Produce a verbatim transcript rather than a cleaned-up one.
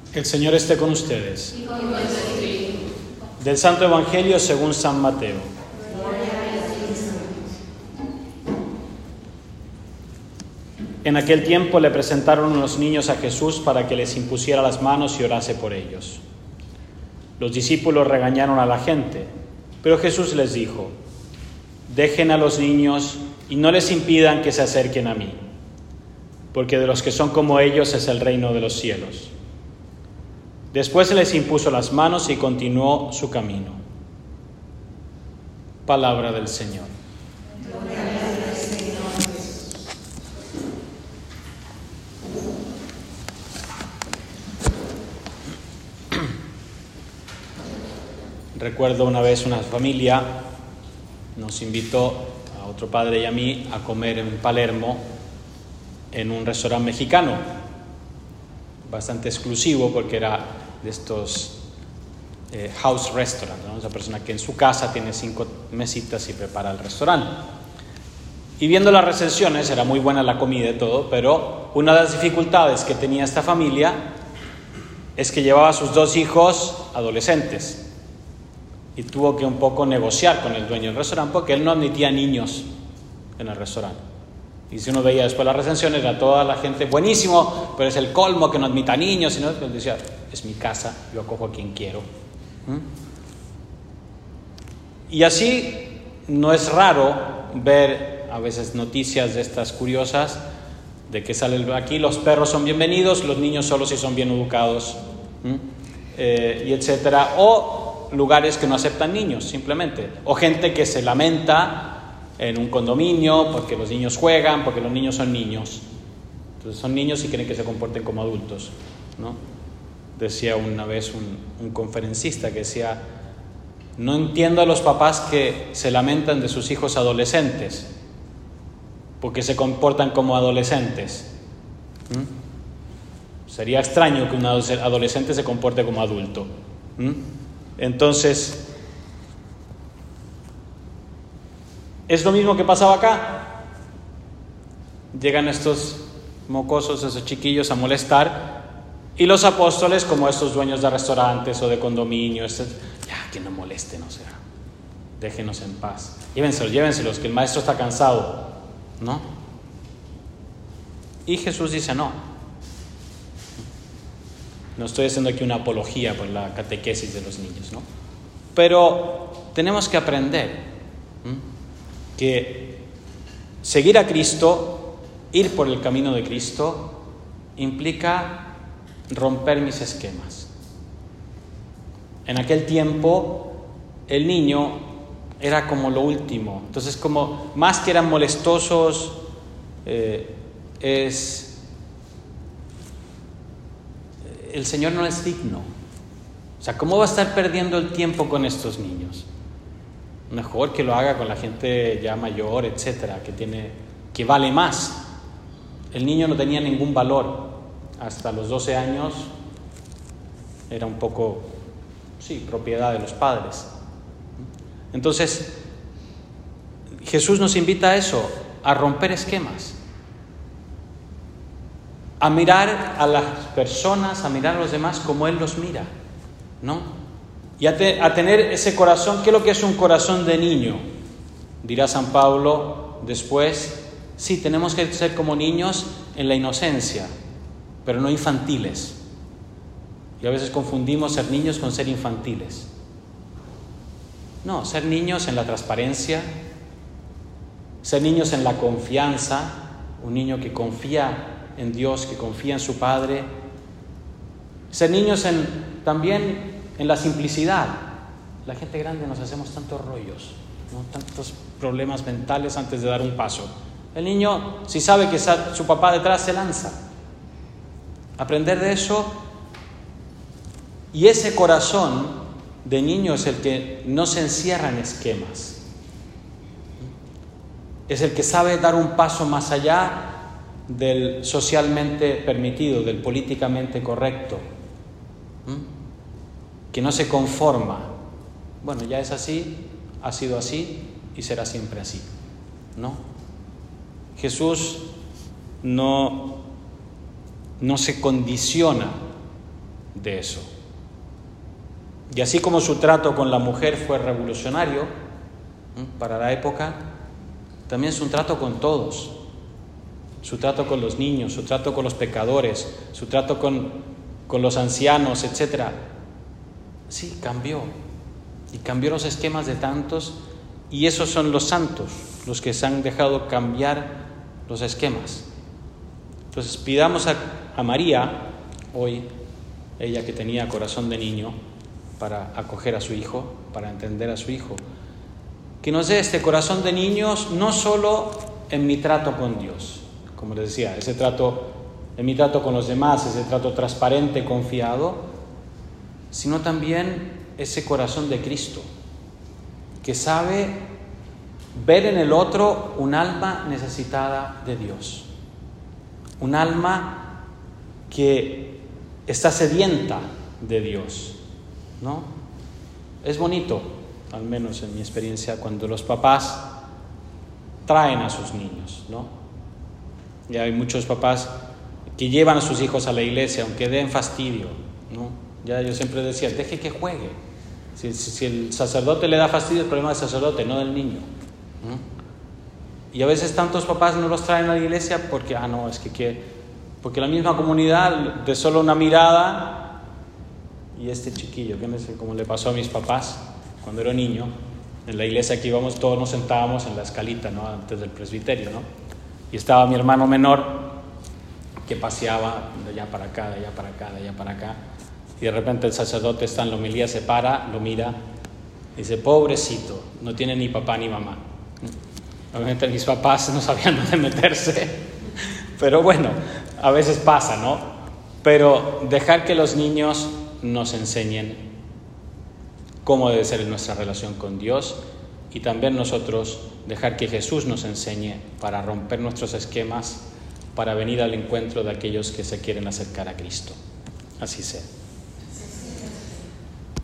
El Señor esté con ustedes. Y con tu espíritu. Del Santo Evangelio según San Mateo. En aquel tiempo le presentaron unos niños a Jesús para que les impusiera las manos y orase por ellos. Los discípulos regañaron a la gente, pero Jesús les dijo: dejen a los niños y no les impidan que se acerquen a mí, porque de los que son como ellos es el reino de los cielos. Después se les impuso las manos y continuó su camino. Palabra del Señor. Recuerdo una vez una familia nos invitó a otro padre y a mí a comer en Palermo en un restaurante mexicano, bastante exclusivo porque era de estos eh, house restaurants, ¿no? Esa persona que en su casa tiene cinco mesitas y prepara el restaurante. Y viendo las recensiones, era muy buena la comida y todo, pero una de las dificultades que tenía esta familia es que llevaba a sus dos hijos adolescentes y tuvo que un poco negociar con el dueño del restaurante porque él no admitía niños en el restaurante. Y si uno veía después las recensiones, era toda la gente, buenísimo, pero es el colmo que no admita niños. Y no, pues decía, es mi casa, yo acojo a quien quiero. ¿Mm? Y así no es raro ver a veces noticias de estas curiosas, de que sale aquí, los perros son bienvenidos, los niños solo si son bien educados, ¿Mm? eh, y etcétera. O lugares que no aceptan niños, simplemente. O gente que se lamenta en un condominio porque los niños juegan, porque los niños son niños. Entonces son niños y quieren que se comporten como adultos, ¿no? Decía una vez un, un conferencista que decía: no entiendo a los papás que se lamentan de sus hijos adolescentes porque se comportan como adolescentes. ¿Mm? Sería extraño que un adolescente se comporte como adulto. ¿Mm? Entonces, es lo mismo que pasaba acá. Llegan estos mocosos, esos chiquillos a molestar, y los apóstoles, como estos dueños de restaurantes o de condominios, ya, que no molesten, o sea, déjenos en paz. Llévenselos, llévenselos, que el maestro está cansado, ¿no? Y Jesús dice no. No estoy haciendo aquí una apología por la catequesis de los niños, ¿no? Pero tenemos que aprender ¿m? que seguir a Cristo, ir por el camino de Cristo, implica romper mis esquemas. En aquel tiempo, el niño era como lo último. Entonces, como más que eran molestosos, eh, es... el Señor no es digno. O sea, ¿cómo va a estar perdiendo el tiempo con estos niños? Mejor que lo haga con la gente ya mayor, etcétera, que tiene, que vale más. El niño no tenía ningún valor. Hasta los doce años era un poco, sí, propiedad de los padres. Entonces, Jesús nos invita a eso, a romper esquemas, a mirar a las personas, a mirar a los demás como Él los mira, ¿no? Y a, te, a tener ese corazón. ¿Qué es lo que es un corazón de niño? Dirá San Pablo después, sí, tenemos que ser como niños en la inocencia, pero no infantiles. Y a veces confundimos ser niños con ser infantiles. No, ser niños en la transparencia, ser niños en la confianza, un niño que confía en Dios, que confía en su Padre. Ser niños en, también en la simplicidad. La gente grande nos hacemos tantos rollos, ¿no? Tantos problemas mentales antes de dar un paso. El niño, si sabe que está su papá detrás, se lanza. Aprender de eso. Y ese corazón de niño es el que no se encierra en esquemas. Es el que sabe dar un paso más allá del socialmente permitido, del políticamente correcto, ¿Mm? que no se conforma. Bueno, ya es así, ha sido así y será siempre así, ¿no? Jesús no, no se condiciona de eso. Y así como su trato con la mujer fue revolucionario, ¿eh?, para la época, también es un trato con todos. Su trato con los niños, su trato con los pecadores, su trato con, con los ancianos, etcétera. Sí, cambió. Y cambió los esquemas de tantos, y esos son los santos, los que se han dejado cambiar los esquemas. Entonces pidamos a, a María, hoy, ella que tenía corazón de niño, para acoger a su hijo, para entender a su hijo, que nos dé este corazón de niños no solo en mi trato con Dios, como les decía, ese trato, en mi trato con los demás, ese trato transparente, confiado, sino también ese corazón de Cristo, que sabe ver en el otro un alma necesitada de Dios, un alma que está sedienta de Dios, ¿no? Es bonito, al menos en mi experiencia, cuando los papás traen a sus niños, ¿no? Y hay muchos papás que llevan a sus hijos a la iglesia, aunque den fastidio, ¿no? Ya yo siempre decía, deje que juegue. Si, si, si el sacerdote le da fastidio, el problema del sacerdote, no del niño, ¿no? Y a veces tantos papás no los traen a la iglesia porque, ah, no, es que, que porque la misma comunidad, de solo una mirada, y este chiquillo, que no sé cómo le pasó a mis papás cuando era niño, en la iglesia que íbamos, todos nos sentábamos en la escalita, ¿no?, antes del presbiterio, ¿no? Y estaba mi hermano menor que paseaba de allá para acá, de allá para acá, de allá para acá, y de repente el sacerdote está en la homilía, se para, lo mira, y dice, pobrecito, no tiene ni papá ni mamá. Obviamente mis papás no sabían dónde meterse, pero bueno, a veces pasa, ¿no? Pero dejar que los niños nos enseñen cómo debe ser nuestra relación con Dios, y también nosotros dejar que Jesús nos enseñe para romper nuestros esquemas, para venir al encuentro de aquellos que se quieren acercar a Cristo. Así sea.